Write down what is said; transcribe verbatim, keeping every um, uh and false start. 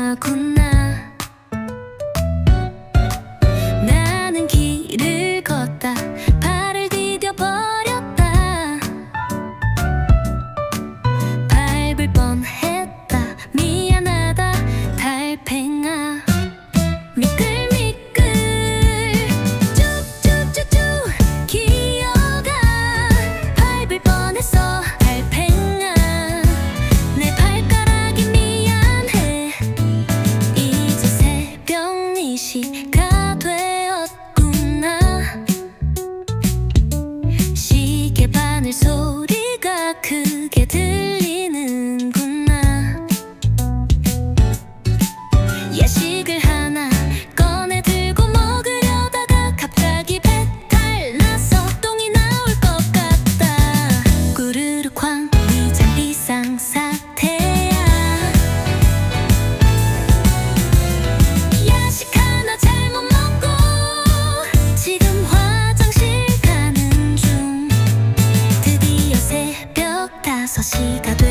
하구나. 나는 길을 걷다 발을 디뎌버렸다. 밟을 뻔했다. 미안하다 달팽아. 미끌미끌 쭉쭉쭉쭉 기어가. 밟을 뻔했어 달팽아. 내 발가락이 미안해. 이제 새벽 네 시가 되었구나. 시계 바늘 소리가 크게 들리는구나. 야식을 하나 꺼내 들고 먹으려다가 갑자기 배탈 나서 똥이 나올 것 같다. 꾸르르 쾅 위장 비상사태야. 야식 하나 잘못 먹고 지금 화장실 가는 중. 드디어 새벽 다섯 시가 돼.